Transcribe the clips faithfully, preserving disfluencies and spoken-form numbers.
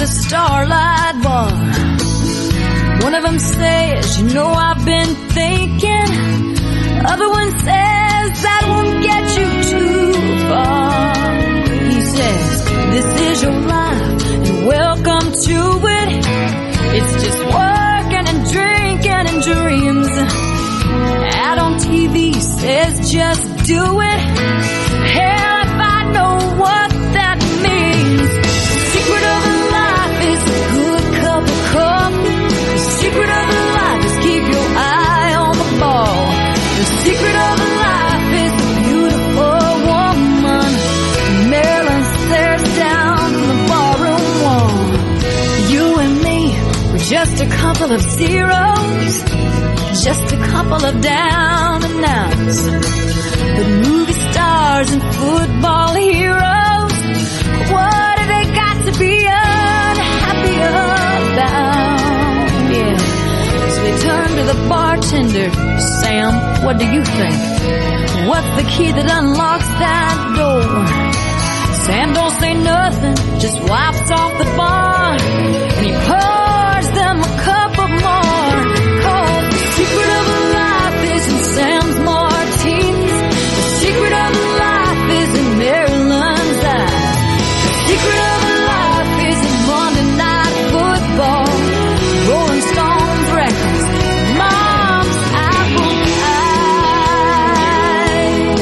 Starlight Bar. One of them says, you know I've been thinking. Other one says, that won't get you too far. He says, this is your life and welcome to it. It's just working and drinking and dreams. Ad on T V says, just do it. Hell, if I know what that means. The secret of life is a good cup of coffee. The secret of life is keep your eye on the ball. The secret of life is a beautiful woman. Marilyn stares down from the barroom wall. You and me, we're just a couple of zeros, just a couple of down and outs. But movie stars and football heroes, what do they got to be unhappy about? Yeah. So we turn to the bartender. Sam, what do you think? What's the key that unlocks that door? Sam don't say nothing, just wipes off the bar, and he pours them a cup of more. Cause the secret of life is in Sam's martinis. The secret of life is in Maryland's eyes. The secret of life is in Monday Night Football, Rolling Stones records, Mom's apple eyes.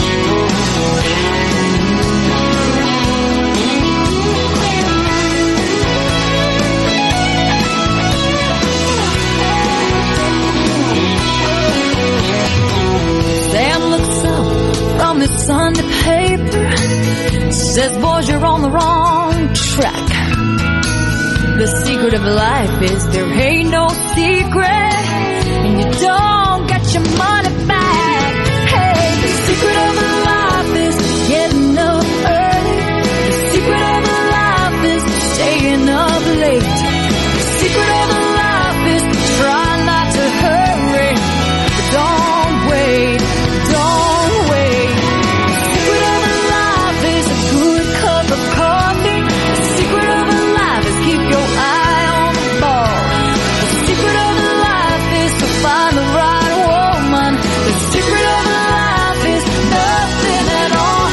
Sam looks up from his Sunday paper, says, boys, you're on the wrong track. The secret of life is there ain't no secret, and you don't get your money back. Hey, the secret of life is getting up early. The secret of life is staying up late. The secret of life is trying not to hurry, but don't wait, don't wait. The secret of life is a good cup of coffee. The secret of life is keep your eye on the ball. The secret of life is to find the right woman. The secret of life is nothing at all.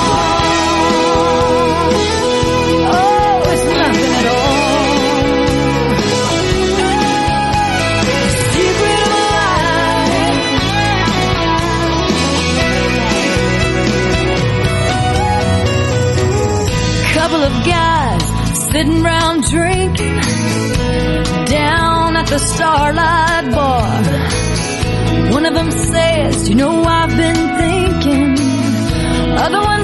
Oh, it's nothing at all. The secret of life. Couple of guys sitting round drinking down at the Starlight Bar. One of them says, you know I've been thinking. Other one